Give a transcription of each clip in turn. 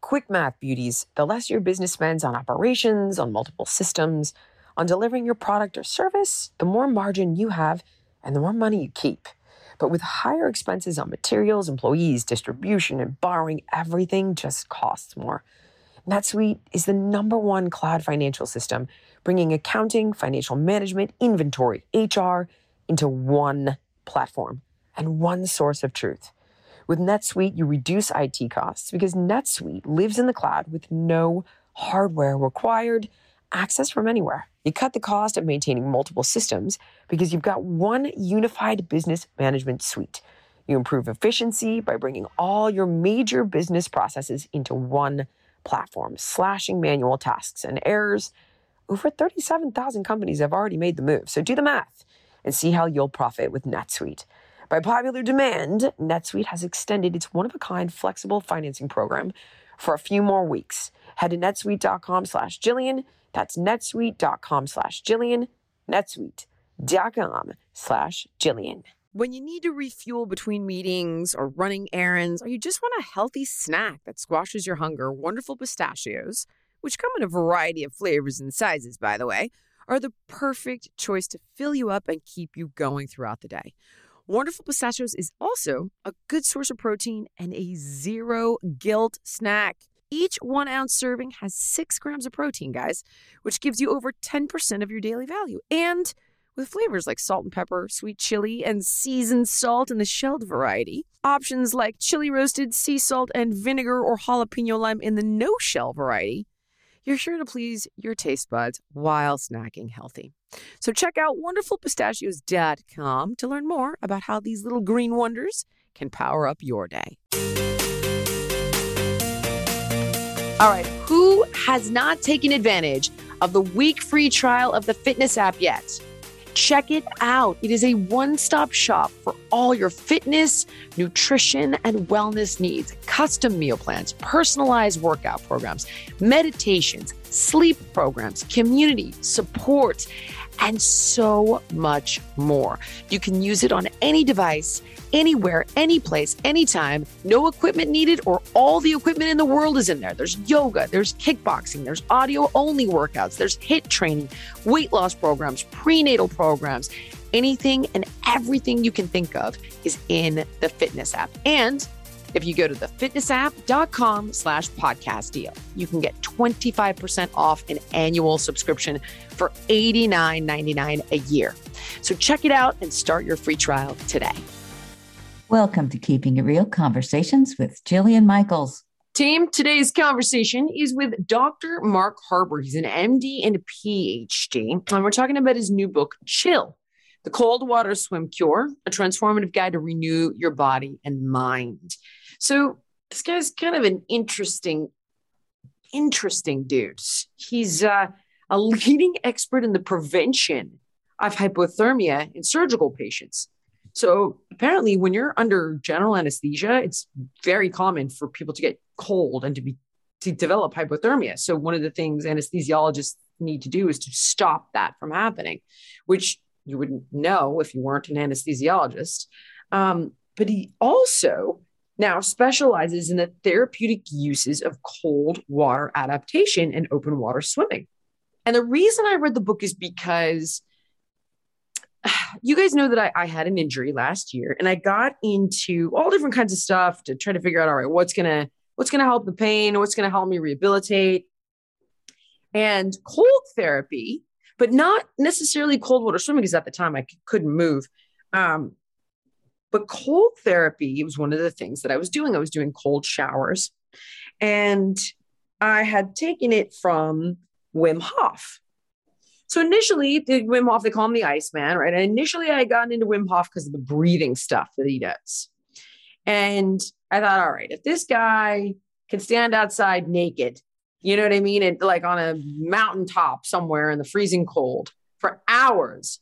quick math, beauties. The less your business spends on operations, on multiple systems, on delivering your product or service, the more margin you have and the more money you keep. But with higher expenses on materials, employees, distribution, and borrowing, everything just costs more. NetSuite is the #1 cloud financial system, bringing accounting, financial management, inventory, HR into one platform and one source of truth. With NetSuite, you reduce IT costs because NetSuite lives in the cloud with no hardware required, access from anywhere. You cut the cost of maintaining multiple systems because you've got one unified business management suite. You improve efficiency by bringing all your major business processes into one platform, slashing manual tasks and errors. Over 37,000 companies have already made the move, so do the math and see how you'll profit with NetSuite. By popular demand, NetSuite has extended its one-of-a-kind flexible financing program for a few more weeks. Head to netsuite.com/Jillian. That's netsuite.com/Jillian. netsuite.com/Jillian. When you need to refuel between meetings or running errands, or you just want a healthy snack that squashes your hunger, Wonderful Pistachios, which come in a variety of flavors and sizes, by the way, are the perfect choice to fill you up and keep you going throughout the day. Wonderful Pistachios is also a good source of protein and a zero-guilt snack. Each 1-ounce serving has 6 grams of protein, guys, which gives you over 10% of your daily value. And with flavors like salt and pepper, sweet chili, and seasoned salt in the shelled variety, options like chili roasted, sea salt, and vinegar or jalapeno lime in the no-shell variety, you're sure to please your taste buds while snacking healthy. So check out wonderfulpistachios.com to learn more about how these little green wonders can power up your day. All right, who has not taken advantage of the week free trial of the fitness app yet? Check it out. It is a one-stop shop for all your fitness, nutrition, and wellness needs. Custom meal plans, personalized workout programs, meditations, sleep programs, community support, and so much more. You can use it on any device, anywhere, any place, anytime. No equipment needed, or all the equipment in the world is in there. There's yoga, there's kickboxing, there's audio-only workouts, there's HIIT training, weight loss programs, prenatal programs. Anything and everything you can think of is in the fitness app. And if you go to thefitnessapp.com/podcast deal, you can get 25% off an annual subscription for $89.99 a year. So check it out and start your free trial today. Welcome to Keeping It Real Conversations with Jillian Michaels. Team, today's conversation is with Dr. Mark Harbour. He's an MD and a PhD, and we're talking about his new book, Chill, The Cold Water Swim Cure, a transformative guide to renew your body and mind. So this guy's kind of an interesting dude. He's a leading expert in the prevention of hypothermia in surgical patients. So apparently when you're under general anesthesia, it's very common for people to get cold and to develop hypothermia. So one of the things anesthesiologists need to do is to stop that from happening, which you wouldn't know if you weren't an anesthesiologist. But he also now specializes in the therapeutic uses of cold water adaptation and open water swimming. And the reason I read the book is because you guys know that I had an injury last year, and I got into all different kinds of stuff to try to figure out, all right, what's going to help the pain? What's going to help me rehabilitate? And cold therapy, but not necessarily cold water swimming, because at the time I couldn't move. But cold therapy was one of the things that I was doing. I was doing cold showers, and I had taken it from Wim Hof. So initially, the Wim Hof, they call him the Iceman, right? And initially I got into Wim Hof because of the breathing stuff that he does. And I thought, all right, if this guy can stand outside naked, you know what I mean? And like on a mountaintop somewhere in the freezing cold for hours,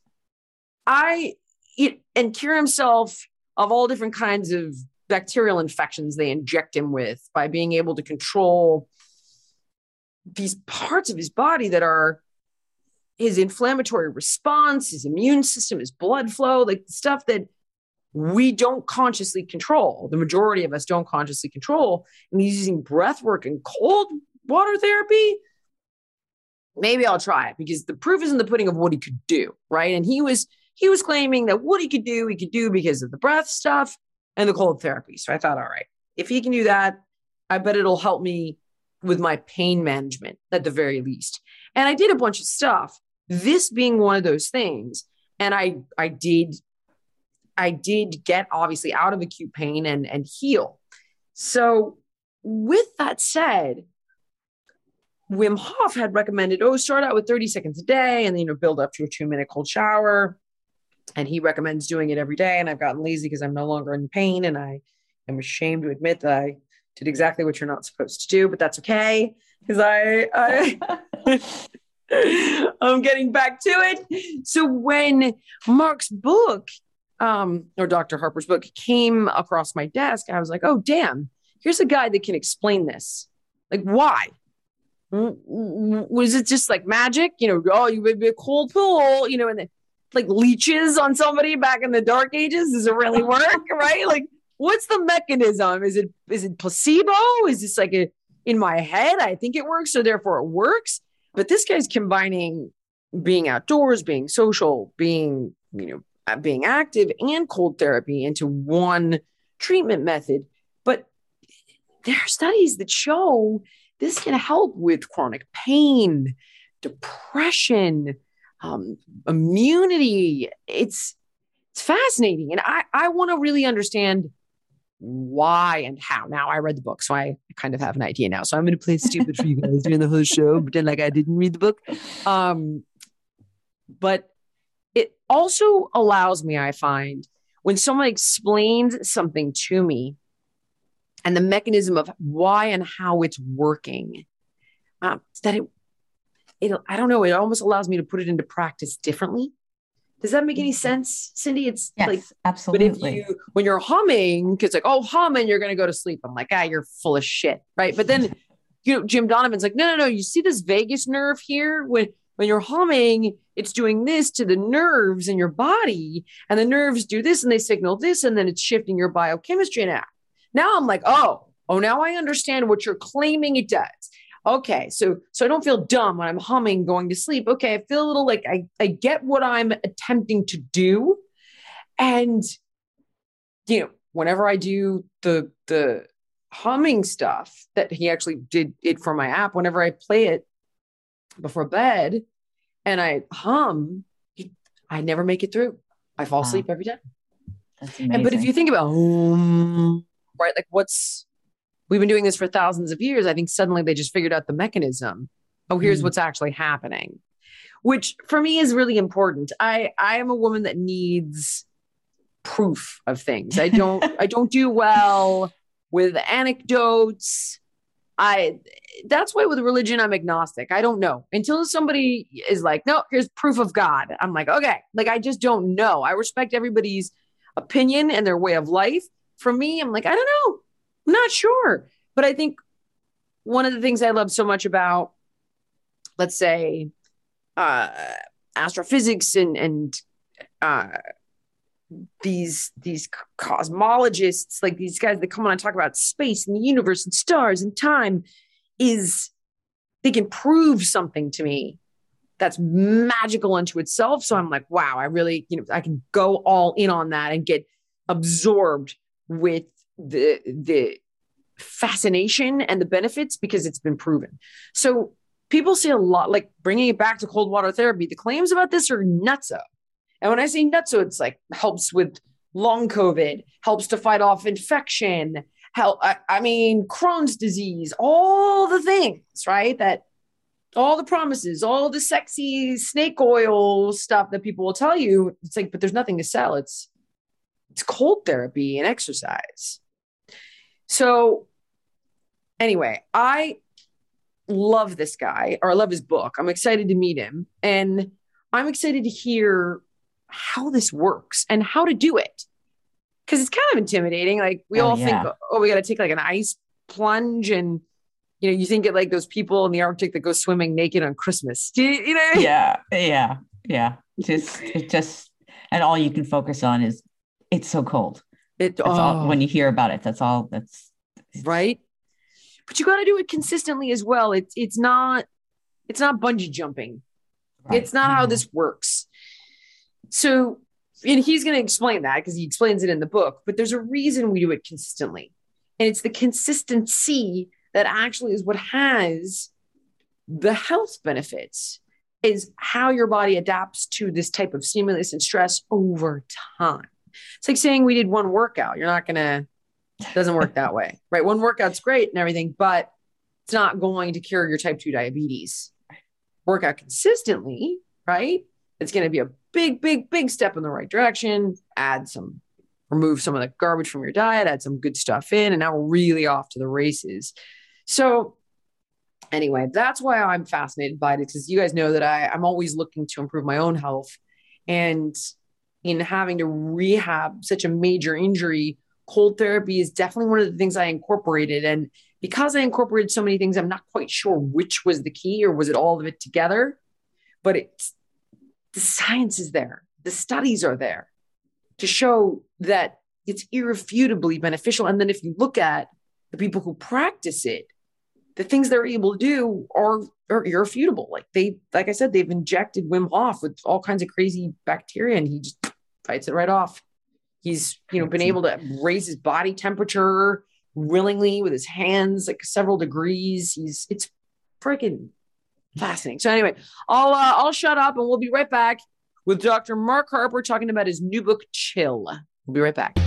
and cure himself of all different kinds of bacterial infections they inject him with by being able to control these parts of his body that are his inflammatory response, his immune system, his blood flow, like stuff that we don't consciously control. The majority of us don't consciously control. And he's using breath work and cold water therapy. Maybe I'll try it because the proof is in the pudding of what he could do, right? And he was claiming that what he could do because of the breath stuff and the cold therapy. So I thought, all right, if he can do that, I bet it'll help me with my pain management at the very least. And I did a bunch of stuff, this being one of those things. And I did get obviously out of acute pain and heal. So with that said, Wim Hof had recommended, start out with 30 seconds a day and then, build up to a 2-minute cold shower. And he recommends doing it every day. And I've gotten lazy because I'm no longer in pain. And I am ashamed to admit that I did exactly what you're not supposed to do, but that's okay. Because I'm getting back to it. So when Mark's book, or Dr. Harper's book came across my desk, I was like, oh, damn, here's a guy that can explain this. Like, why? Was it just like magic? You would be a cold pool, and then like leeches on somebody back in the dark ages. Does it really work? Right? Like, what's the mechanism? Is it placebo? Is this like in my head? I think it works, so therefore it works. But this guy's combining being outdoors, being social, being active and cold therapy into one treatment method. But there are studies that show this can help with chronic pain, depression, immunity. It's fascinating. And I want to really understand why and how. Now, I read the book, so I kind of have an idea now. So I'm going to play stupid for you guys during the whole show, pretend like I didn't read the book. But it also allows me, I find, when someone explains something to me and the mechanism of why and how it's working, that I don't know, it almost allows me to put it into practice differently. Does that make any sense, Cindy? It's yes, like, absolutely. But when you're humming, because like, hum and you're going to go to sleep. I'm like, you're full of shit. Right. But then, Jim Donovan's like, no. You see this vagus nerve here? When you're humming, it's doing this to the nerves in your body, and the nerves do this and they signal this, and then it's shifting your biochemistry. And now I'm like, now I understand what you're claiming it does. Okay, so I don't feel dumb when I'm humming going to sleep. Okay, I feel a little like I get what I'm attempting to do. And, whenever I do the humming stuff that he actually did it for my app, whenever I play it before bed and I hum, I never make it through. I fall asleep every time. That's amazing. But if you think about right, like we've been doing this for thousands of years. I think suddenly they just figured out the mechanism. Here's what's actually happening, which for me is really important. I am a woman that needs proof of things. I don't do well with anecdotes. That's why with religion, I'm agnostic. I don't know until somebody is like, no, here's proof of God. I'm like, okay, like, I just don't know. I respect everybody's opinion and their way of life. For me, I'm like, I don't know. I'm not sure. But I think one of the things I love so much about, let's say, astrophysics and these cosmologists, like these guys that come on and talk about space and the universe and stars and time, is they can prove something to me that's magical unto itself. So I'm like, wow, I really, I can go all in on that and get absorbed with the fascination and the benefits because it's been proven. So people say a lot, like bringing it back to cold water therapy, the claims about this are nutso. And when I say nutso, it's like helps with long COVID, helps to fight off infection, Crohn's disease, all the things, right? That all the promises, all the sexy snake oil stuff that people will tell you. It's like, but there's nothing to sell. It's cold therapy and exercise. So anyway, I love this guy, or I love his book. I'm excited to meet him. And I'm excited to hear how this works and how to do it. Because it's kind of intimidating. Like we all think, we got to take like an ice plunge. And, you think of like those people in the Arctic that go swimming naked on Christmas. Yeah. Just, and all you can focus on is it's so cold. That's all when you hear about it. That's right. But you got to do it consistently as well. It's not bungee jumping. Right. It's not how this works. So, and he's going to explain that because he explains it in the book, but there's a reason we do it consistently. And it's the consistency that actually is what has the health benefits, is how your body adapts to this type of stimulus and stress over time. It's like saying we did one workout. It doesn't work that way, right? One workout's great and everything, but it's not going to cure your type 2 diabetes. Work out consistently, right? It's going to be a big, big, big step in the right direction. Remove some of the garbage from your diet, add some good stuff in, and now we're really off to the races. So anyway, that's why I'm fascinated by it, because you guys know that I'm always looking to improve my own health. And in having to rehab such a major injury, cold therapy is definitely one of the things I incorporated. And because I incorporated so many things, I'm not quite sure which was the key, or was it all of it together? But the science is there. The studies are there to show that it's irrefutably beneficial. And then if you look at the people who practice it, the things they're able to do are irrefutable. Like I said, they've injected Wim Hof with all kinds of crazy bacteria, and he just fights it right off. He's, been able to raise his body temperature willingly with his hands, like several degrees. It's freaking fascinating. So anyway, I'll shut up and we'll be right back with Dr. Mark Harper talking about his new book, Chill. We'll be right back.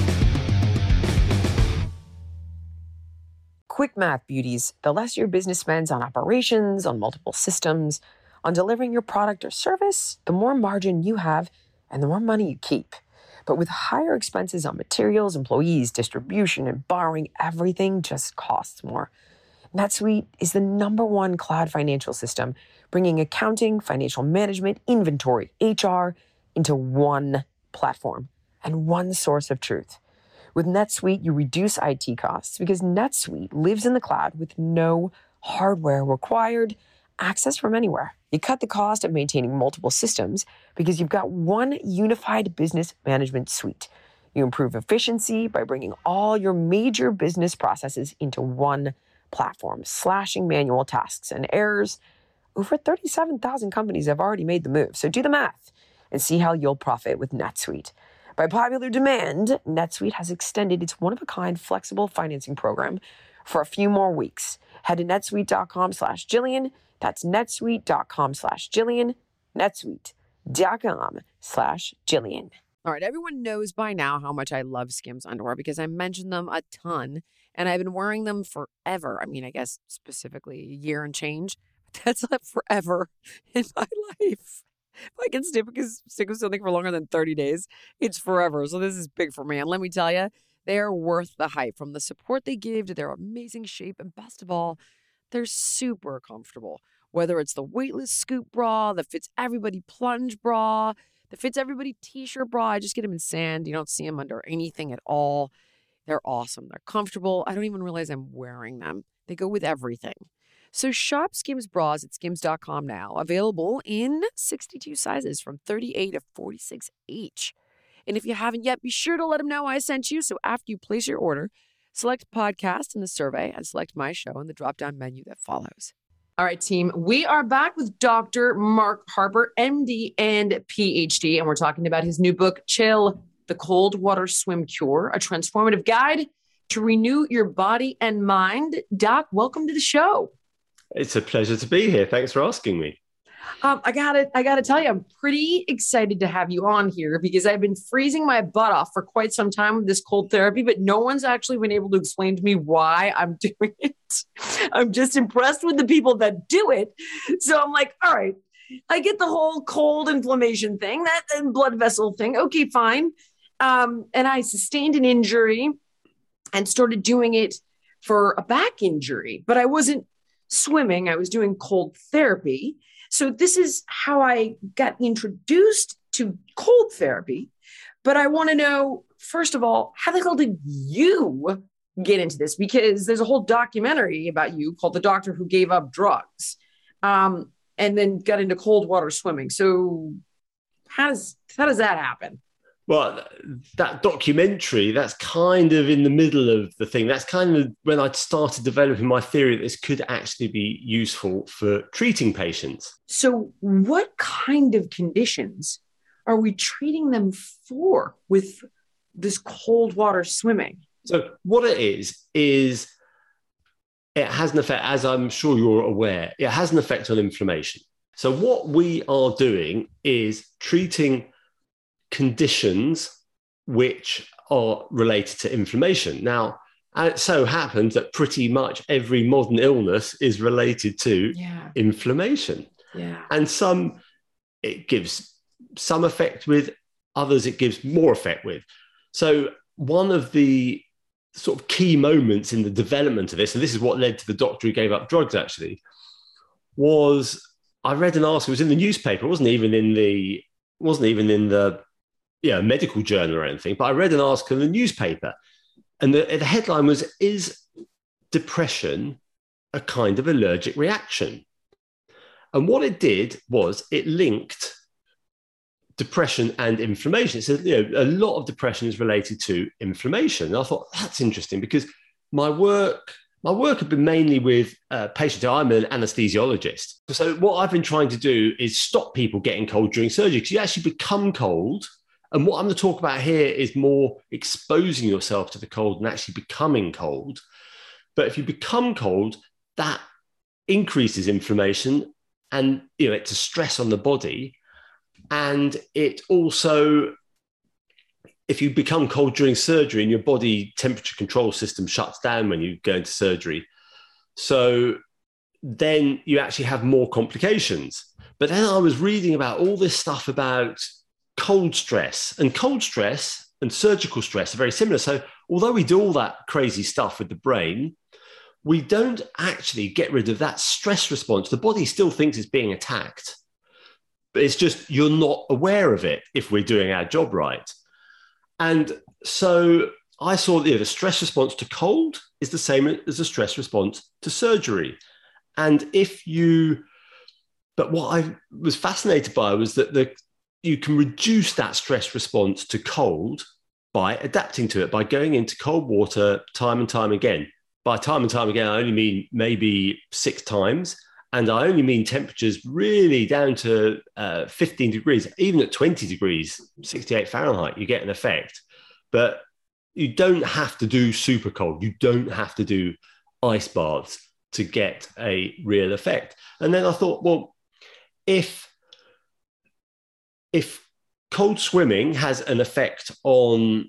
Quick math, beauties. The less your business spends on operations, on multiple systems, on delivering your product or service, the more margin you have and the more money you keep. But with higher expenses on materials, employees, distribution, and borrowing, everything just costs more. NetSuite is the #1 cloud financial system, bringing accounting, financial management, inventory, HR into one platform and one source of truth. With NetSuite, you reduce IT costs because NetSuite lives in the cloud with no hardware required, access from anywhere. You cut the cost of maintaining multiple systems because you've got one unified business management suite. You improve efficiency by bringing all your major business processes into one platform, slashing manual tasks and errors. Over 37,000 companies have already made the move. So do the math and see how you'll profit with NetSuite. By popular demand, NetSuite has extended its one-of-a-kind flexible financing program for a few more weeks. Head to netsuite.com/Jillian. That's netsuite.com/Jillian. netsuite.com/Jillian. All right, everyone knows by now how much I love Skims underwear because I mentioned them a ton, and I've been wearing them forever. I mean, I guess specifically a year and change. But that's not forever in my life. If I can stick with something for longer than 30 days, it's forever. So this is big for me. And let me tell you, they are worth the hype, from the support they give to their amazing shape. And best of all, they're super comfortable. Whether it's the weightless scoop bra, the fits everybody plunge bra, the fits everybody t-shirt bra. I just get them in sand. You don't see them under anything at all. They're awesome. They're comfortable. I don't even realize I'm wearing them. They go with everything. So shop Skims bras at skims.com now. Available in 62 sizes from 38 to 46 each. And if you haven't yet, be sure to let them know I sent you. So after you place your order, select podcast in the survey and select my show in the drop-down menu that follows. All right, team. We are back with Dr. Mark Harper, MD and PhD, and we're talking about his new book, Chill, The Cold Water Swim Cure, a transformative guide to renew your body and mind. Doc, welcome to the show. It's a pleasure to be here. Thanks for asking me. I gotta tell you, I'm pretty excited to have you on here because I've been freezing my butt off for quite some time with this cold therapy, but no one's actually been able to explain to me why I'm doing it. I'm just impressed with the people that do it. So I'm like, all right, I get the whole cold inflammation thing, that and blood vessel thing. Okay, fine. And I sustained an injury and started doing it for a back injury, but I wasn't swimming. I was doing cold therapy. So this is how I got introduced to cold therapy. But I want to know, first of all, how the hell did you get into this? Because there's a whole documentary about you called The Doctor Who Gave Up Drugs, and then got into cold water swimming. So how does that happen? Well, that documentary, that's kind of in the middle of the thing. That's kind of when I started developing my theory that this could actually be useful for treating patients. So, what kind of conditions are we treating them for with this cold water swimming? So, what it is it has an effect, as I'm sure you're aware, it has an effect on inflammation. So, what we are doing is treating conditions which are related to inflammation. Now, it so happens that pretty much every modern illness is related to inflammation. Yeah. And some it gives some effect with, others it gives more effect with. So one of the sort of key moments in the development of this, and this is what led to the doctor who gave up drugs actually, was I read an article, it was in the newspaper, it wasn't even in the medical journal or anything, but I read an article in the newspaper, and the headline was, "Is depression a kind of allergic reaction?" And what it did was it linked depression and inflammation. It says, a lot of depression is related to inflammation. And I thought, that's interesting, because my work had been mainly with patients. I'm an anesthesiologist. So what I've been trying to do is stop people getting cold during surgery, because you actually become cold. And what I'm going to talk about here is more exposing yourself to the cold and actually becoming cold. But if you become cold, that increases inflammation, and it's a stress on the body. And it also, if you become cold during surgery and your body temperature control system shuts down when you go into surgery, so then you actually have more complications. But then I was reading about all this stuff about cold stress and surgical stress are very similar. So although we do all that crazy stuff with the brain, we don't actually get rid of that stress response. The body still thinks it's being attacked, but it's just you're not aware of it if we're doing our job right. And so I saw the stress response to cold is the same as the stress response to surgery. And but what I was fascinated by was that you can reduce that stress response to cold by adapting to it, by going into cold water time and time again. By time and time again, I only mean maybe 6 times. And I only mean temperatures really down to 15 degrees. Even at 20 degrees, 68 Fahrenheit, you get an effect. But you don't have to do super cold. You don't have to do ice baths to get a real effect. And then I thought, well, if cold swimming has an effect on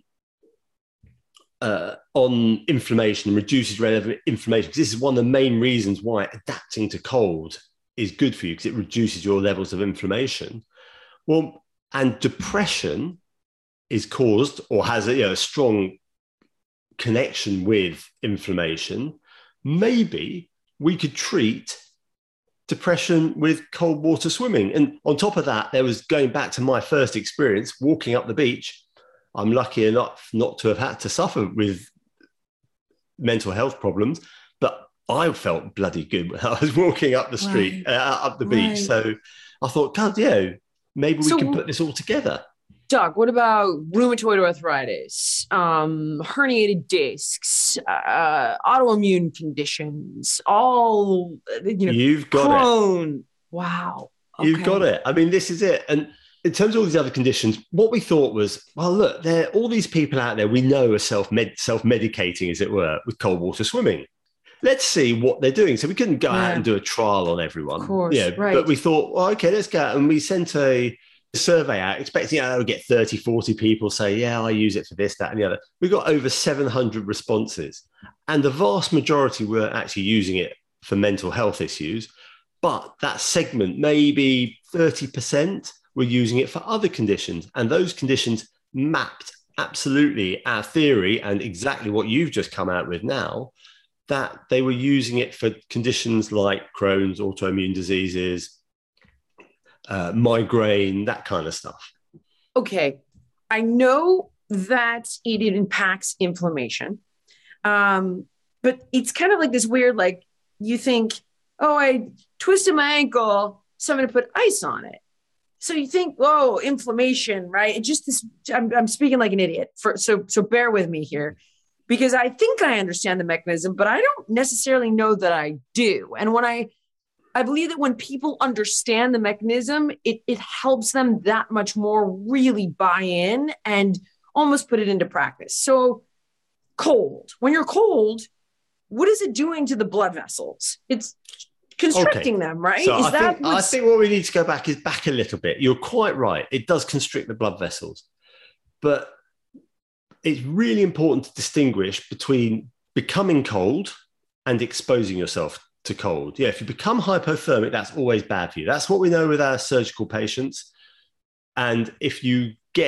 inflammation and reduces relevant inflammation, because this is one of the main reasons why adapting to cold is good for you, because it reduces your levels of inflammation. Well, and depression is caused or has a strong connection with inflammation. Maybe we could treat depression with cold water swimming. And on top of that, there was, going back to my first experience, walking up the beach. I'm lucky enough not to have had to suffer with mental health problems, but I felt bloody good when I was walking up the street, up the beach. So I thought, God, maybe we can put this all together. Doc, what about rheumatoid arthritis, herniated discs, autoimmune conditions, all, you've got Crohn. It. Wow. Okay. You've got it. I mean, this is it. And in terms of all these other conditions, what we thought was, well, look, there are all these people out there we know are self-medicating, as it were, with cold water swimming. Let's see what they're doing. So we couldn't go out and do a trial on everyone. Of course, right. But we thought, well, okay, let's go out. And we sent a survey out expecting I would get 30, 40 people say, yeah, I use it for this, that, and the other. We got over 700 responses. And the vast majority were actually using it for mental health issues. But that segment, maybe 30%, were using it for other conditions. And those conditions mapped absolutely our theory and exactly what you've just come out with now, that they were using it for conditions like Crohn's, autoimmune diseases, migraine, that kind of stuff. Okay. I know that it impacts inflammation, but it's kind of like this weird, like you think, oh, I twisted my ankle, so I'm going to put ice on it. So you think, oh, inflammation, right? It just this. I'm speaking like an idiot. So bear with me here, because I think I understand the mechanism, but I don't necessarily know that I do. And when I believe that when people understand the mechanism, it helps them that much more really buy in and almost put it into practice. So cold. When you're cold, what is it doing to the blood vessels? It's constricting them, right? So I think what we need to go back a little bit. You're quite right. It does constrict the blood vessels, but it's really important to distinguish between becoming cold and exposing yourself to cold. Yeah, if you become hypothermic, that's always bad for you. That's what we know with our surgical patients. And if you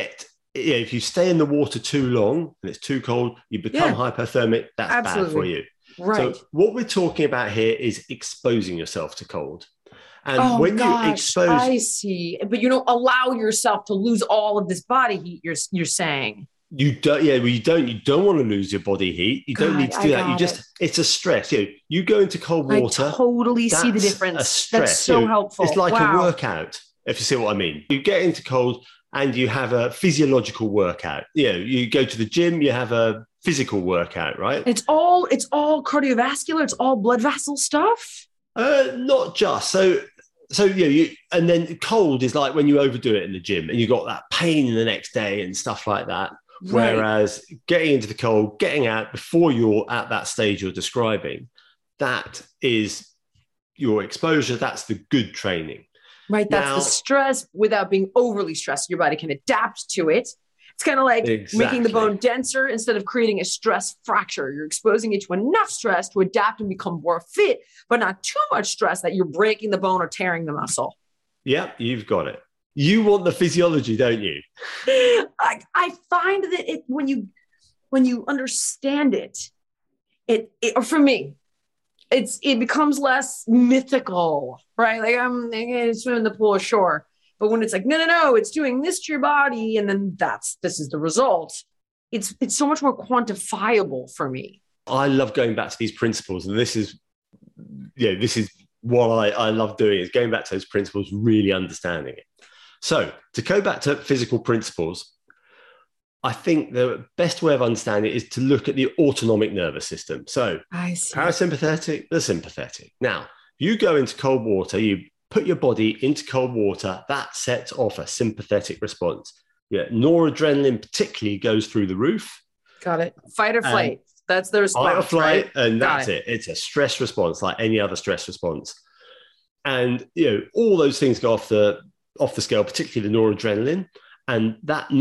stay in the water too long and it's too cold, you become hypothermic, that's Absolutely. Bad for you. Right. So what we're talking about here is exposing yourself to cold. And you expose, I see. But you don't allow yourself to lose all of this body heat. You're saying you don't. Yeah, well, you don't want to lose your body heat. You don't need to do that. It's a stress. You go into cold water. I totally see the difference. A stress. That's so helpful. It's like a workout. If you see what I mean, you get into cold and you have a physiological workout. You go to the gym. You have a physical workout, right? It's all cardiovascular. It's all blood vessel stuff. Not just so. And then cold is like when you overdo it in the gym and you got that pain the next day and stuff like that. Right. Whereas getting into the cold, getting out before you're at that stage you're describing, that is your exposure. That's the good training. Right. That's the stress without being overly stressed. Your body can adapt to it. It's kind of like making the bone denser instead of creating a stress fracture. You're exposing it to enough stress to adapt and become more fit, but not too much stress that you're breaking the bone or tearing the muscle. Yep, you've got it. You want the physiology, don't you? I find that when you understand it, or for me, it becomes less mythical, right? Like I'm going to swim in the pool ashore. But when it's like, no, it's doing this to your body, and then this is the result. It's so much more quantifiable for me. I love going back to these principles, and this is what I love doing is going back to those principles, really understanding it. So to go back to physical principles, I think the best way of understanding it is to look at the autonomic nervous system. So parasympathetic, the sympathetic. Now, you go into cold water, you put your body into cold water, that sets off a sympathetic response. Yeah, noradrenaline particularly goes through the roof. Got it. Fight or flight. That's the response. Fight or flight, right? And that's it. It's a stress response like any other stress response. And all those things go off the scale, particularly the noradrenaline, and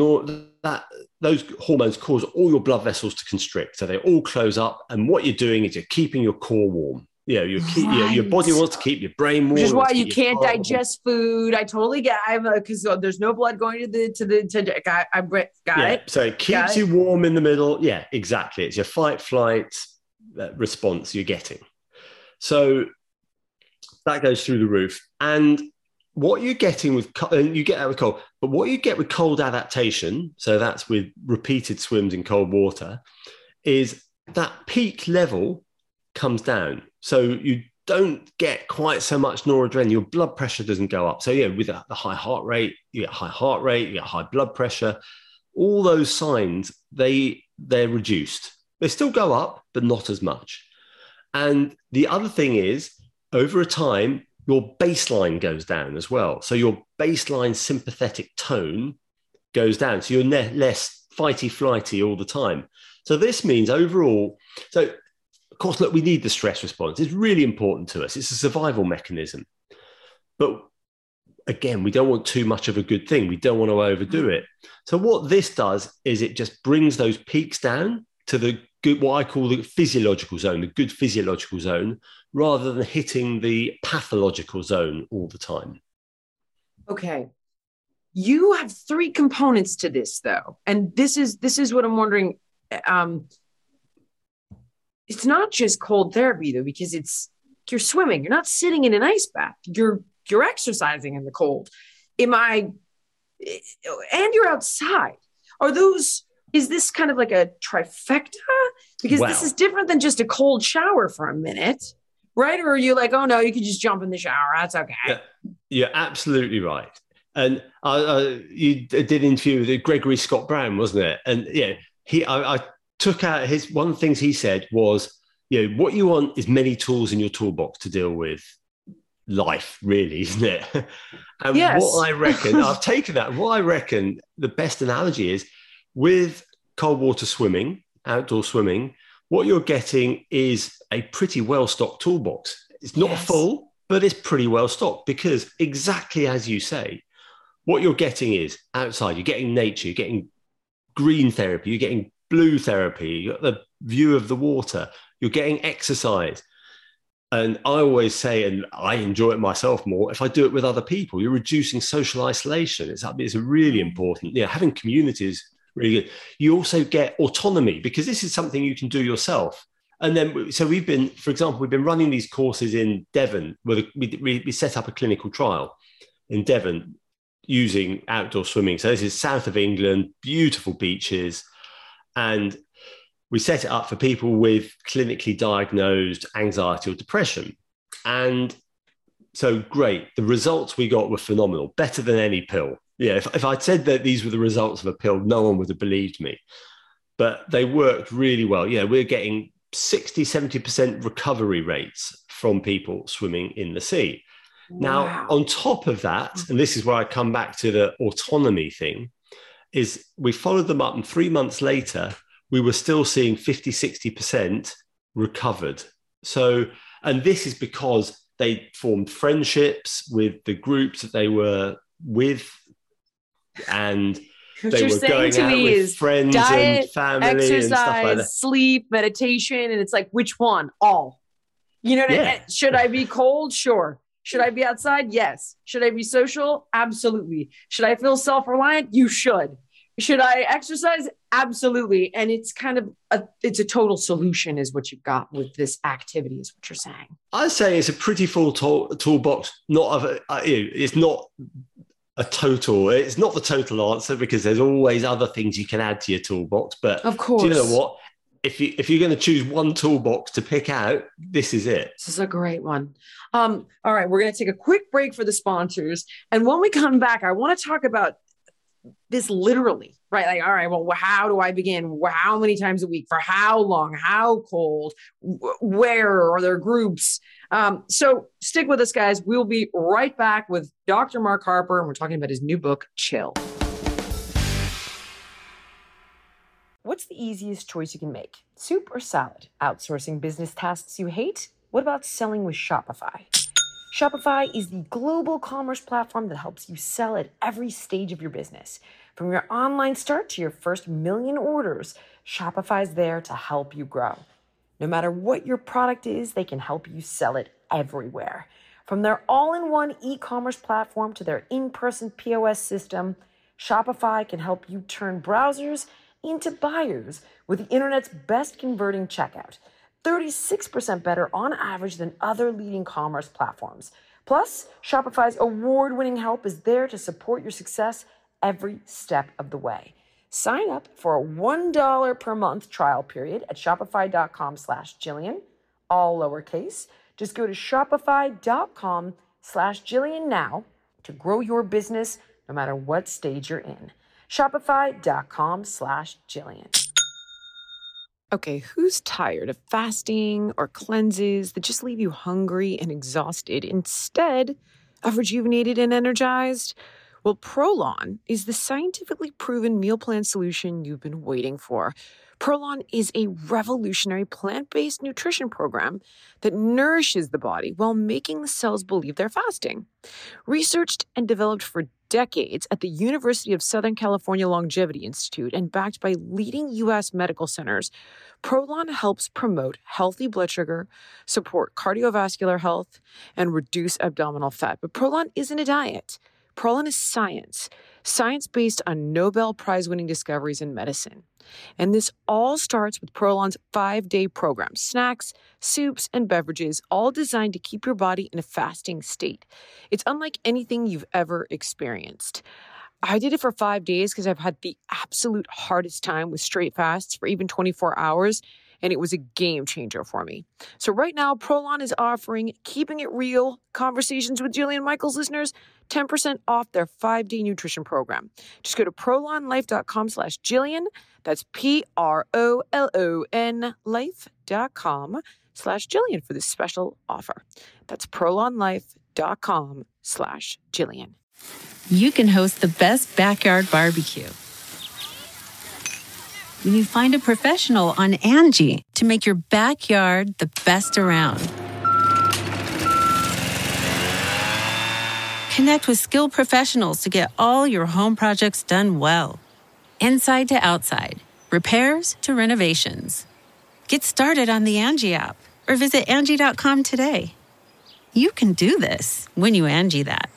those hormones cause all your blood vessels to constrict, so they all close up. And what you're doing is you're keeping your core warm. Your body wants to keep your brain warm. Which is why you can't digest food. I totally get it, because there's no blood going to the I got it. So it keeps you warm in the middle. Yeah, exactly. It's your fight flight response you're getting. So that goes through the roof. And what you're getting you get out with cold, but what you get with cold adaptation, so that's with repeated swims in cold water, is that peak level comes down. So you don't get quite so much noradrenaline. Your blood pressure doesn't go up. So with the high heart rate, you get high blood pressure. All those signs, they're reduced. They still go up, but not as much. And the other thing is, over a time, your baseline goes down as well. So your baseline sympathetic tone goes down. So you're less fighty flighty all the time. So this means overall, of course, look, we need the stress response. It's really important to us. It's a survival mechanism. But again, we don't want too much of a good thing. We don't want to overdo it. So what this does is it just brings those peaks down to the good, what I call the physiological zone, the good physiological zone, rather than hitting the pathological zone all the time. Okay. You have three components to this, though. And this is what I'm wondering. It's not just cold therapy, though, because you're swimming. You're not sitting in an ice bath. You're exercising in the cold. And you're outside. Is this kind of like a trifecta? Because this is different than just a cold shower for a minute, right? Or are you like, oh no, you could just jump in the shower. That's okay. Yeah, you're absolutely right. And you did an interview with Gregory Scott Brown, wasn't it? And yeah, I took out one of the things he said was, what you want is many tools in your toolbox to deal with life, really, isn't it? And yes. What I reckon, I've taken that. What I reckon the best analogy is with cold water swimming, outdoor swimming, what you're getting is a pretty well-stocked toolbox. It's not full, but it's pretty well-stocked, because exactly as you say, what you're getting is outside, you're getting nature, you're getting green therapy, you're getting blue therapy, you got the view of the water, you're getting exercise. And I always say, and I enjoy it myself more, if I do it with other people, you're reducing social isolation. It's really important. Having communities, really good. You also get autonomy, because this is something you can do yourself. And then, so we've been running these courses in Devon, where we set up a clinical trial in Devon using outdoor swimming. So this is south of England, beautiful beaches. And we set it up for people with clinically diagnosed anxiety or depression. And so great. The results we got were phenomenal, better than any pill. If I'd said that these were the results of a pill, no one would have believed me. But they worked really well. We're getting 60, 70% recovery rates from people swimming in the sea. Wow. Now, on top of that, and this is where I come back to the autonomy thing, is we followed them up, and 3 months later, we were still seeing 50, 60% recovered. So, and this is because they formed friendships with the groups that they were with, and they were going out with friends diet, and family, exercise, and stuff like that. Sleep, meditation, and it's like, which one? All. Should I be cold? Sure. Should I be outside? Yes. Should I be social? Absolutely. Should I feel self-reliant? You should. Should I exercise? Absolutely. And it's kind of it's a total solution is what you've got with this activity, is what you're saying. I say it's a pretty full toolbox. It's not it's not the total answer, because there's always other things you can add to your toolbox. But of course, do you know what? If you're going to choose one toolbox to pick out, this is it. This is a great one. All right, we're going to take a quick break for the sponsors. And when we come back, I want to talk about this literally, right? Like, all right, well, how do I begin? How many times a week? For how long? How cold? Where are there groups? So stick with us, guys. We'll be right back with Dr. Mark Harper, and we're talking about his new book, Chill. What's the easiest choice you can make? Soup or salad? Outsourcing business tasks you hate? What about selling with Shopify? Shopify is the global commerce platform that helps you sell at every stage of your business. From your online start to your first million orders, Shopify's there to help you grow. No matter what your product is, they can help you sell it everywhere. From their all-in-one e-commerce platform to their in-person POS system, Shopify can help you turn browsers into buyers with the internet's best converting checkout. 36% better on average than other leading commerce platforms. Plus, Shopify's award-winning help is there to support your success every step of the way. Sign up for a $1 per month trial period at shopify.com/Jillian, all lowercase. Just go to shopify.com/Jillian now to grow your business no matter what stage you're in. Shopify.com/Jillian. Okay, who's tired of fasting or cleanses that just leave you hungry and exhausted instead of rejuvenated and energized? Well, Prolon is the scientifically proven meal plan solution you've been waiting for. Prolon is a revolutionary plant-based nutrition program that nourishes the body while making the cells believe they're fasting. Researched and developed for decades at the University of Southern California Longevity Institute and backed by leading U.S. medical centers, Prolon helps promote healthy blood sugar, support cardiovascular health, and reduce abdominal fat. But Prolon isn't a diet. Prolon is science based on Nobel Prize-winning discoveries in medicine. And this all starts with Prolon's 5-day program, snacks, soups, and beverages, all designed to keep your body in a fasting state. It's unlike anything you've ever experienced. I did it for 5 days because I've had the absolute hardest time with straight fasts for even 24 hours. and it was a game changer for me. So right now, Prolon is offering Keeping It Real Conversations with Jillian Michaels listeners 10% off their 5-day nutrition program. Just go to prolonlife.com/Jillian. That's PROLON life.com/Jillian for this special offer. That's prolonlife.com/Jillian. You can host the best backyard barbecue when you find a professional on Angie to make your backyard the best around. Connect with skilled professionals to get all your home projects done well. Inside to outside, repairs to renovations. Get started on the Angie app or visit Angie.com today. You can do this when you Angie that.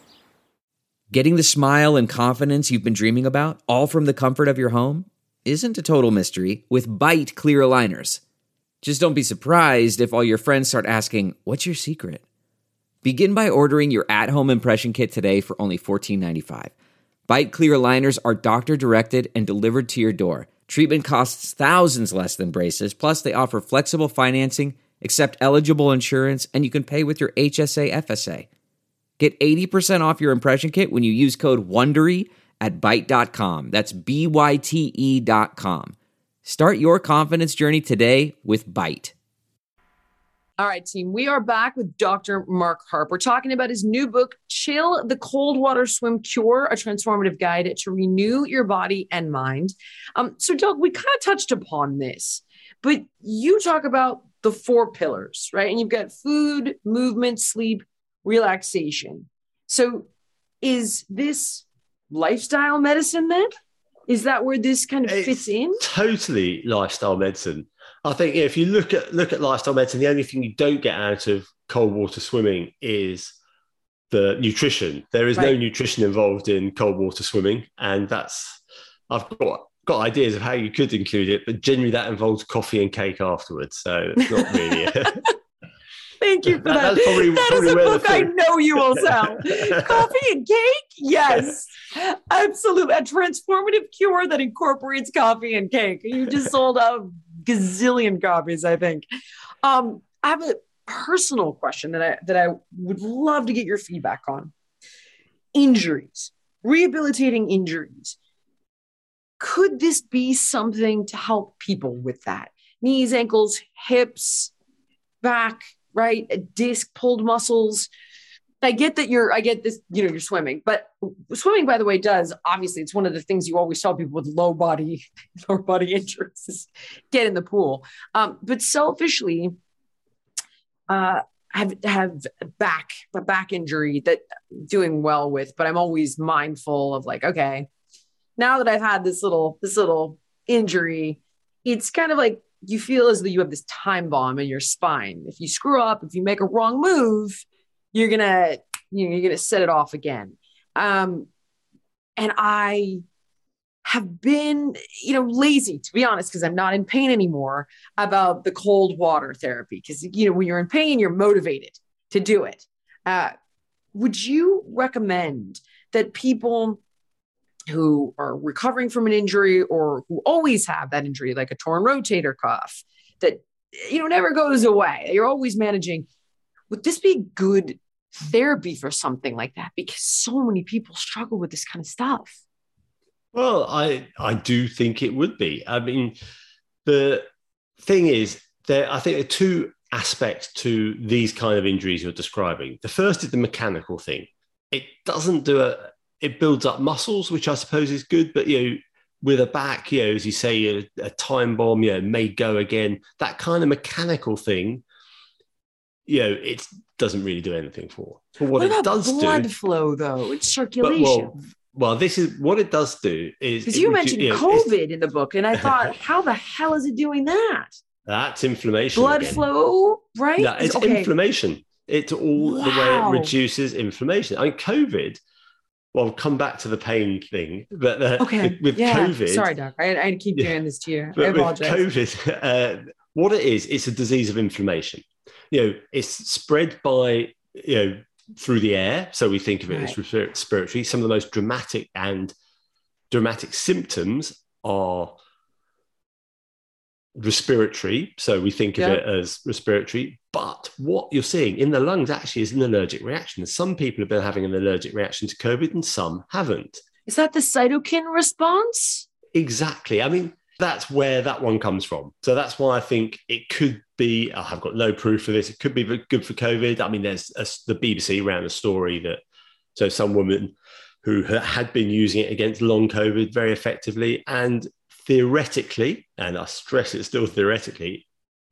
Getting the smile and confidence you've been dreaming about, all from the comfort of your home, isn't a total mystery with Byte clear aligners. Just don't be surprised if all your friends start asking, "What's your secret?" Begin by ordering your at-home impression kit today for only $14.95. Byte clear aligners are doctor-directed and delivered to your door. Treatment costs thousands less than braces, plus they offer flexible financing, accept eligible insurance, and you can pay with your HSA FSA. Get 80% off your impression kit when you use code WONDERY at Byte.com. That's BYTE.com. Start your confidence journey today with Byte. All right, team, we are back with Dr. Mark Harp. We're talking about his new book, Chill the Cold Water Swim Cure, a transformative guide to renew your body and mind. So, Doug, we kind of touched upon this, but you talk about the 4 pillars, right? And you've got food, movement, sleep, relaxation. So is this lifestyle medicine then? Is that where this kind of fits in? Totally lifestyle medicine. I think if you look at lifestyle medicine, the only thing you don't get out of cold water swimming is the nutrition. There is no nutrition involved in cold water swimming, and I've got ideas of how you could include it, but generally that involves coffee and cake afterwards. So it's not really. Thank you for that. That is a book I know you will sell. Coffee and cake? Yes, absolutely. A transformative cure that incorporates coffee and cake. You just sold a gazillion copies, I think. I have a personal question that I would love to get your feedback on. Injuries, rehabilitating injuries. Could this be something to help people with that? Knees, ankles, hips, back, right? Disc, pulled muscles. I get this, you're swimming, but swimming, by the way, obviously it's one of the things you always tell people with lower body injuries is get in the pool. But selfishly, have a back injury that I'm doing well with, but I'm always mindful of like, okay, now that I've had this little injury, it's kind of like you feel as though you have this time bomb in your spine. If you screw up, if you make a wrong move, you're gonna set it off again. And I have been, lazy, to be honest, because I'm not in pain anymore, about the cold water therapy. Because, when you're in pain, you're motivated to do it. Would you recommend that people who are recovering from an injury or who always have that injury, like a torn rotator cuff, that, never goes away, you're always managing, would this be good therapy for something like that? Because so many people struggle with this kind of stuff. Well, I do think it would be. I mean, the thing is, I think there are 2 aspects to these kind of injuries you're describing. The first is the mechanical thing. It doesn't it builds up muscles, which I suppose is good, but, with a back, as you say, a time bomb, may go again. That kind of mechanical thing, it doesn't really do anything for. But what it does do, blood flow, though, it's circulation. Well, this is what it does do is because you mentioned COVID in the book, and I thought, how the hell is it doing that? That's inflammation. Blood flow, right? Yeah, it's inflammation. It's all the way it reduces inflammation. I mean, COVID. Well, I'll come back to the pain thing, but with COVID. Sorry, Doc. I keep doing this to you. I apologize. With COVID, what it is, it's a disease of inflammation. It's spread by through the air. So we think of it as respiratory. Some of the most dramatic symptoms are respiratory. So we think of it as respiratory. But what you're seeing in the lungs actually is an allergic reaction. Some people have been having an allergic reaction to COVID and some haven't. Is that the cytokine response? Exactly. I mean, that's where that one comes from. So that's why I think it could be, I've got no proof for this, it could be good for COVID. I mean, there's the BBC ran a story that, so some woman who had been using it against long COVID very effectively, and theoretically, and I stress it's still theoretically,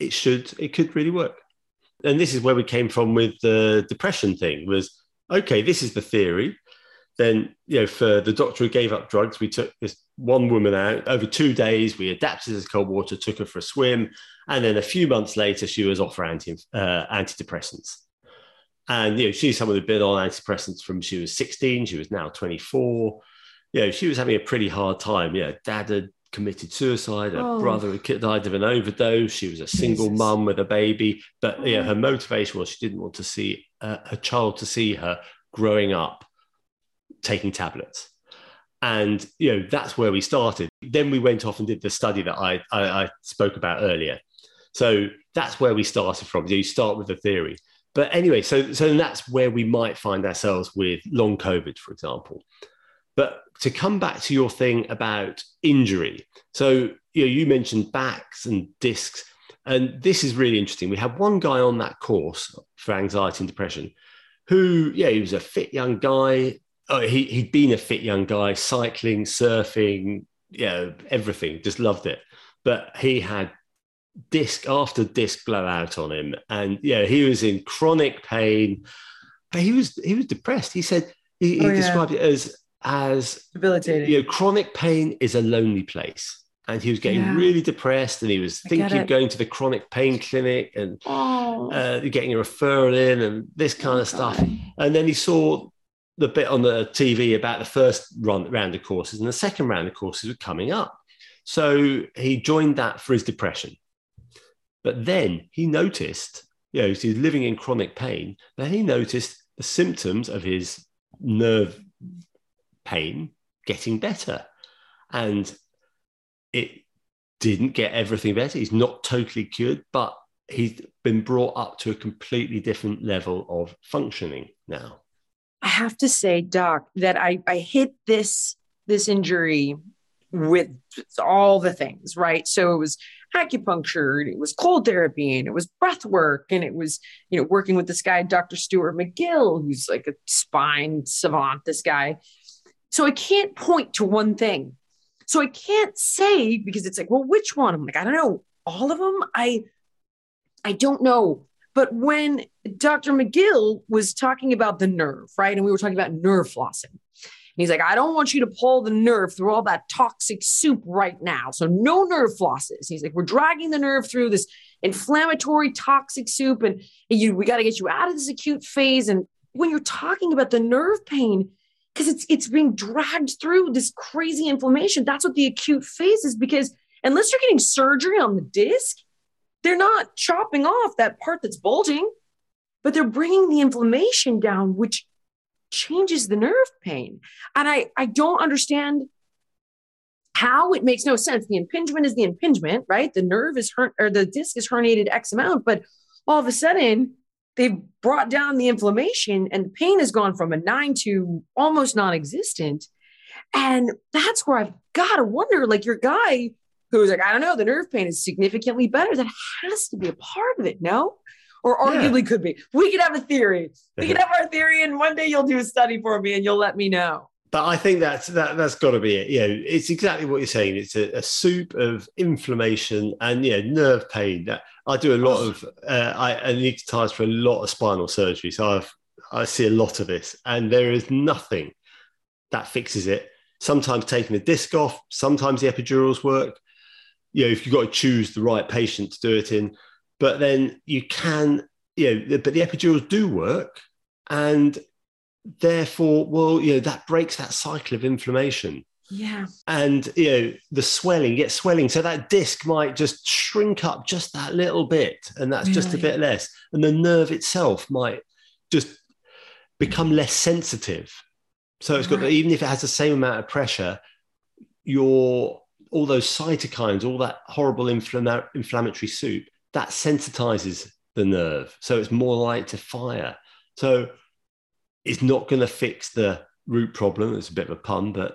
it could really work. And this is where we came from with the depression thing was, okay, this is the theory. Then, for the doctor who gave up drugs, we took this one woman out over 2 days. We adapted to cold water, took her for a swim. And then a few months later, she was off for antidepressants. And, she's someone who'd been on antidepressants from she was 16. She was now 24. She was having a pretty hard time. Dad had committed suicide. Her brother had died of an overdose. She was a single mum with a baby. But, her motivation was she didn't want to see her child to see her growing up taking tablets. And, that's where we started. Then we went off and did the study that I spoke about earlier. So that's where we started from. You start with the theory. But anyway, so that's where we might find ourselves with long COVID, for example. But to come back to your thing about injury. So, you mentioned backs and discs, and this is really interesting. We had one guy on that course for anxiety and depression who, he was a fit young guy. He'd been a fit young guy, cycling, surfing, everything, just loved it. But he had disc after disc blowout on him. And, he was in chronic pain, but he was depressed. He said, he described it as debilitating. Chronic pain is a lonely place. And he was getting really depressed, and he was thinking of going to the chronic pain clinic and getting a referral in and this kind of stuff. And then he saw the bit on the TV about the first round of courses, and the second round of courses were coming up. So he joined that for his depression. But then he noticed, he was living in chronic pain, but he noticed the symptoms of his nerve pain getting better. And it didn't get everything better. He's not totally cured, but he's been brought up to a completely different level of functioning now. I have to say, Doc, that I hit this injury with all the things, right? So it was acupuncture, and it was cold therapy, and it was breath work, and it was, working with this guy, Dr. Stuart McGill, who's like a spine savant, this guy. So I can't point to one thing. So I can't say, because it's like, well, which one? I'm like, I don't know. All of them? I don't know. But when Dr. McGill was talking about the nerve, right? And we were talking about nerve flossing. And he's like, I don't want you to pull the nerve through all that toxic soup right now. So no nerve flosses. He's like, we're dragging the nerve through this inflammatory toxic soup, and we got to get you out of this acute phase. And when you're talking about the nerve pain, because it's being dragged through this crazy inflammation, that's what the acute phase is, because unless you're getting surgery on the disc, they're not chopping off that part that's bulging, but they're bringing the inflammation down, which changes the nerve pain. And I don't understand how. It makes no sense. The impingement is the impingement, right? The nerve is hurt, or the disc is herniated X amount, but all of a sudden they've brought down the inflammation and the pain has gone from a 9 to almost non-existent. And that's where I've got to wonder, like your guy who's like, I don't know, the nerve pain is significantly better. That has to be a part of it, no? Or arguably could be. We could have a theory. We could have our theory, and one day you'll do a study for me and you'll let me know. But I think that's got to be it. It's exactly what you're saying. It's a soup of inflammation and nerve pain. I do a lot of anaesthetize for a lot of spinal surgery, so I see a lot of this, and there is nothing that fixes it. Sometimes taking the disc off, sometimes the epidurals work. If you've got to choose the right patient to do it in, but then you can, but the epidurals do work, and therefore, that breaks that cycle of inflammation. Yeah. And, the swelling, gets swelling. So that disc might just shrink up just that little bit, and that's just a bit less. And the nerve itself might just become less sensitive. So it's got, even if it has the same amount of pressure, your all those cytokines, all that horrible inflammatory soup, that sensitizes the nerve. So it's more likely to fire. So it's not going to fix the root problem. It's a bit of a pun, but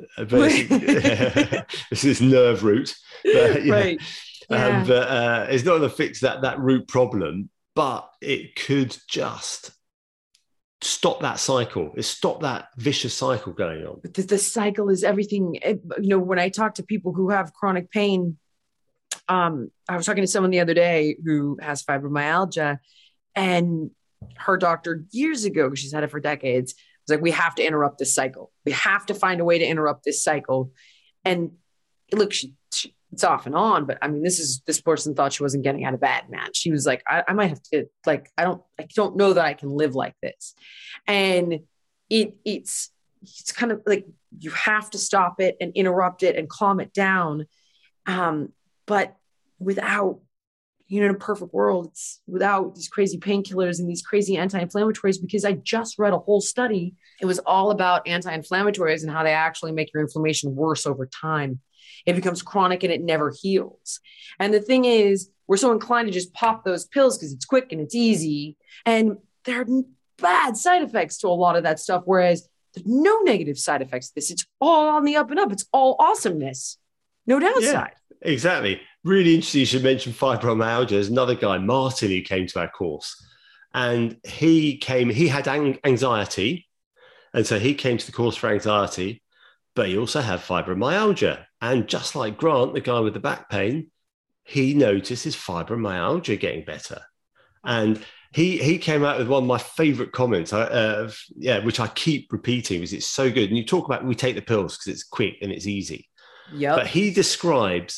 this is nerve root. But, right. Yeah. But it's not going to fix that root problem, but it could just stop that cycle. It stop that vicious cycle going on. But the cycle is everything. When I talk to people who have chronic pain, I was talking to someone the other day who has fibromyalgia, and her doctor years ago, because she's had it for decades, was like, we have to interrupt this cycle. We have to find a way to interrupt this cycle. And look, it's off and on, but I mean, this person thought she wasn't getting out of bed, man. She was like, I might have to, like, I don't know that I can live like this. And it's kind of like, you have to stop it and interrupt it and calm it down. But without, in a perfect world, it's without these crazy painkillers and these crazy anti-inflammatories, because I just read a whole study. It was all about anti-inflammatories and how they actually make your inflammation worse over time. It becomes chronic and it never heals. And the thing is, we're so inclined to just pop those pills because it's quick and it's easy. And there are bad side effects to a lot of that stuff. Whereas there's no negative side effects to this. It's all on the up and up. It's all awesomeness. No downside. Yeah, exactly. Really interesting. You should mention fibromyalgia. There's another guy, Martin, who came to our course. And he had anxiety. And so he came to the course for anxiety, but he also had fibromyalgia. And just like Grant, the guy with the back pain, he noticed his fibromyalgia getting better. And he came out with one of my favorite comments, which I keep repeating because it's so good. And you talk about, we take the pills because it's quick and it's easy. Yep. But he describes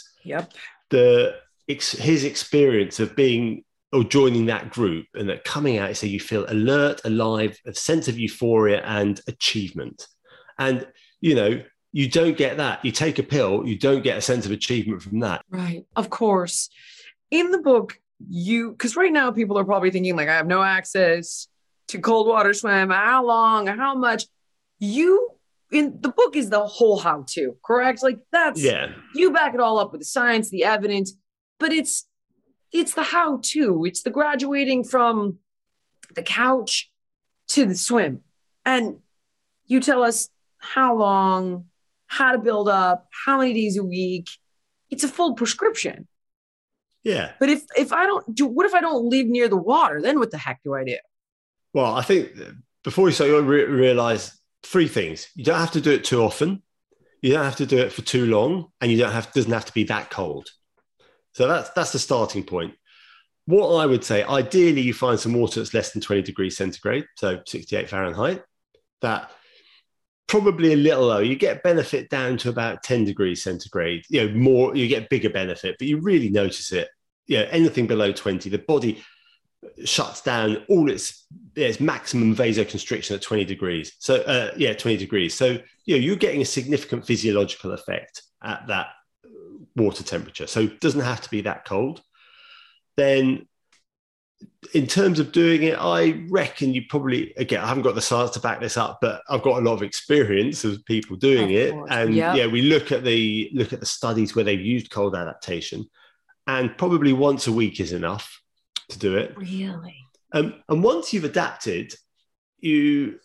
his experience of being or joining that group, and that coming out, so you feel alert, alive, a sense of euphoria and achievement. And, you don't get that. You take a pill, you don't get a sense of achievement from that. Right. Of course. In the book, because right now people are probably thinking like, I have no access to cold water swim. How long, how much? In the book is the whole how-to, correct? Like you back it all up with the science, the evidence, but it's the how-to. It's the graduating from the couch to the swim. And you tell us how long, how to build up, how many days a week. It's a full prescription. Yeah. But if I don't what if I don't live near the water? Then what the heck do I do? Well, I think before you start, you realize three things. You don't have to do it too often. You don't have to do it for too long, and doesn't have to be that cold. So that's the starting point. What I would say, ideally, you find some water that's less than 20 degrees centigrade, so 68 Fahrenheit. That probably a little low. You get benefit down to about 10 degrees centigrade. More, you get bigger benefit, but you really notice it. Anything below 20, the body shuts down all its maximum vasoconstriction at 20 degrees. So 20 degrees. So you're getting a significant physiological effect at that water temperature. So it doesn't have to be that cold. Then in terms of doing it, I reckon you probably, again, I haven't got the science to back this up, but I've got a lot of experience of people doing it. And we look at the studies where they've used cold adaptation, and probably once a week is enough to do it. Really? And once you've adapted, you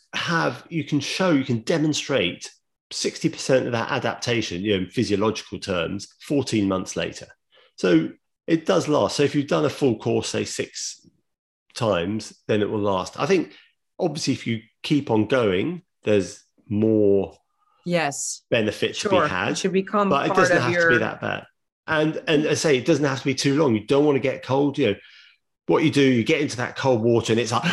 can demonstrate 60% of that adaptation, in physiological terms, 14 months later. So it does last. So if you've done a full course, say 6 times, then it will last. I think, obviously, if you keep on going, there's more benefit to be had. It should become but it doesn't have to be that bad. And I say, it doesn't have to be too long. You don't want to get cold. What you do, you get into that cold water and it's like,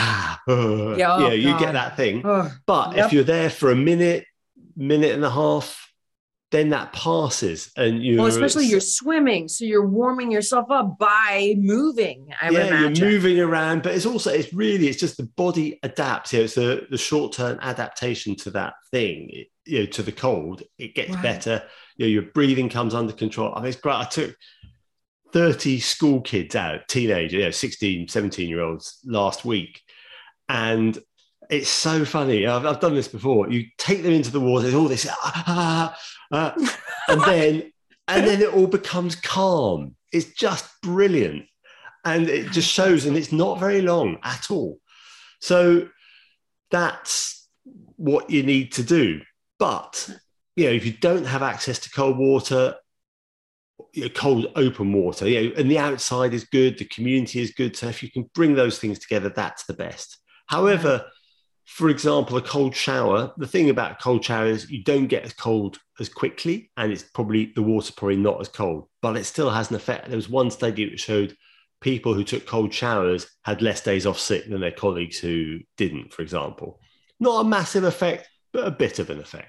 you get that thing. But if you're there for a minute and a half, then that passes. And especially you're swimming, so you're warming yourself up by moving. I would imagine you're moving around, but it's just the body adapts. It's the short-term adaptation to that thing. To the cold, it gets better. Your breathing comes under control. I mean, it's great. I took 30 school kids out, teenagers, 16, 17-year-olds last week, and it's so funny. I've done this before. You take them into the water. There's all this, and then it all becomes calm. It's just brilliant. And it just shows, and it's not very long at all. So that's what you need to do. But, if you don't have access to cold water, cold open water, and the outside is good, the community is good. So if you can bring those things together, that's the best. However, for example, a cold shower, the thing about a cold shower is you don't get as cold as quickly, and the water's probably not as cold, but it still has an effect. There was one study that showed people who took cold showers had less days off sick than their colleagues who didn't, for example. Not a massive effect, but a bit of an effect.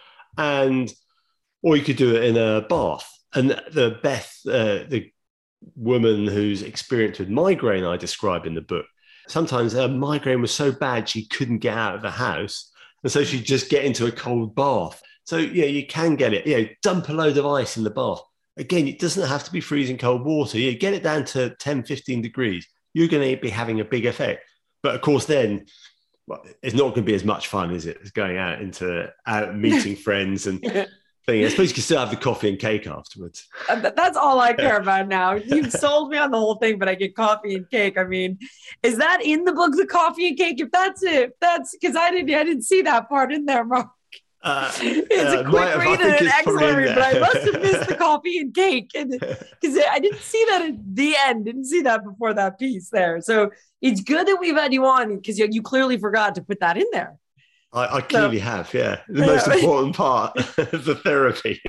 Or you could do it in a bath. And the woman who's experienced with migraine I describe in the book, sometimes her migraine was so bad she couldn't get out of the house. And so she'd just get into a cold bath. So, you can get it. Dump a load of ice in the bath. Again, it doesn't have to be freezing cold water. You get it down to 10, 15 degrees. You're going to be having a big effect. But of course, then it's not going to be as much fun, is it? As going out meeting friends and things. I suppose you can still have the coffee and cake afterwards. That's all I care about now. You've sold me on the whole thing, but I get coffee and cake. I mean, is that in the book, the coffee and cake? If that's it, that's because I didn't see that part in there, Mark. It's a quick read and an excellent read, but I must have missed the coffee and cake because I didn't see that at the end. Didn't see that before that piece there. So it's good that we've had you on because you clearly forgot to put that in there. I clearly have, yeah. The most important part of the therapy.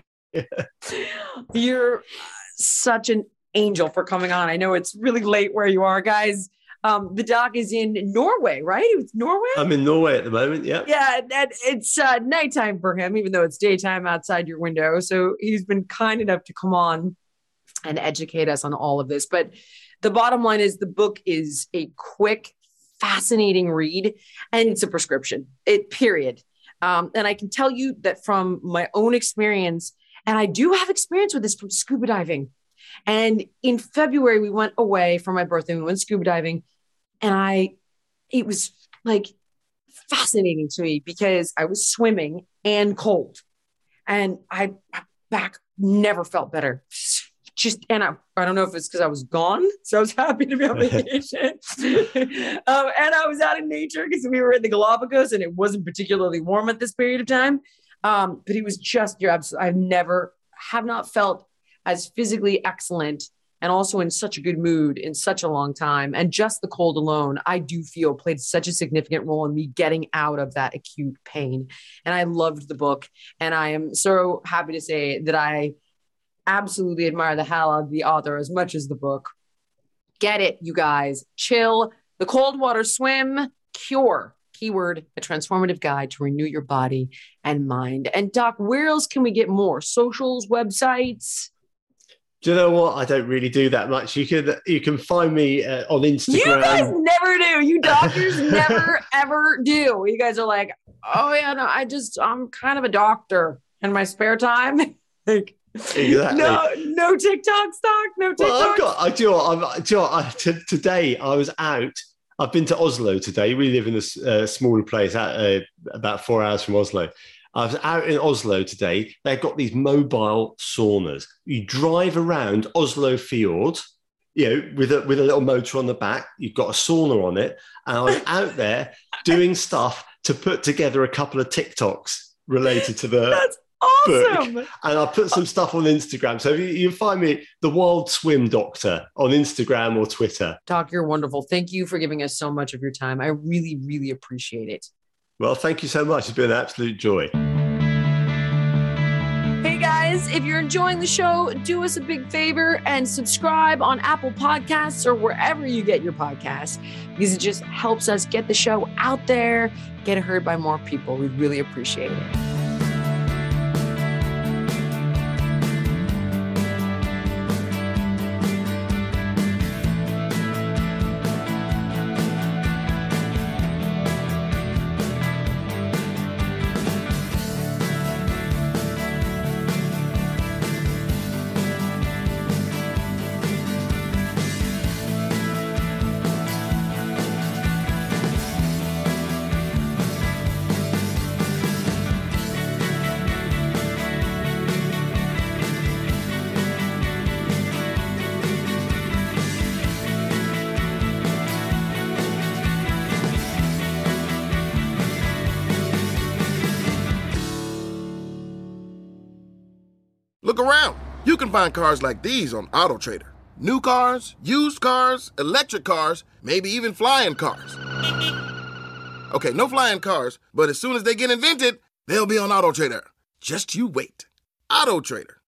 You're such an angel for coming on. I know it's really late where you are, guys. The doc is in Norway, right? It's Norway? I'm in Norway at the moment, yeah. Yeah, and it's nighttime for him, even though it's daytime outside your window. So he's been kind enough to come on and educate us on all of this. But the bottom line is the book is a quick, fascinating read, and it's a prescription, period. And I can tell you that from my own experience, and I do have experience with this from scuba diving. And in February, we went away for my birthday. We went scuba diving, and it was like fascinating to me because I was swimming and cold, and my back never felt better. And I don't know if it's because I was gone, so I was happy to be on vacation. And I was out in nature because we were in the Galapagos, and it wasn't particularly warm at this period of time. But it was just have not felt as physically excellent and also in such a good mood in such a long time. And just the cold alone, I do feel played such a significant role in me getting out of that acute pain. And I loved the book. And I am so happy to say that I absolutely admire the hell out of the author as much as the book. Get it, you guys. Chill. The Cold Water Swim Cure. Keyword, a transformative guide to renew your body and mind. And Doc, where else can we get more? Socials, websites? Do you know what? I don't really do that much. You can find me on Instagram. You guys never do. You doctors never, ever do. You guys are like, oh yeah, no, I'm kind of a doctor in my spare time. Like, exactly. No TikTok stock. No TikTok. Today I was out. I've been to Oslo today. We live in a smaller place, about 4 hours from Oslo. I was out in Oslo today. They've got these mobile saunas. You drive around Oslo Fjord, with a little motor on the back. You've got a sauna on it. And I was out there doing stuff to put together a couple of TikToks related to the That's awesome. book. And I put some stuff on Instagram. So you find me, The Wild Swim Doctor, on Instagram or Twitter. Doc, you're wonderful. Thank you for giving us so much of your time. I really, really appreciate it. Well, thank you so much. It's been an absolute joy. Hey guys, if you're enjoying the show, do us a big favor and subscribe on Apple Podcasts or wherever you get your podcasts, because it just helps us get the show out there, get it heard by more people. We really appreciate it. look around. You can find cars like these on AutoTrader. New cars, used cars, electric cars, maybe even flying cars. Okay, no flying cars, but as soon as they get invented, they'll be on AutoTrader. Just you wait. AutoTrader.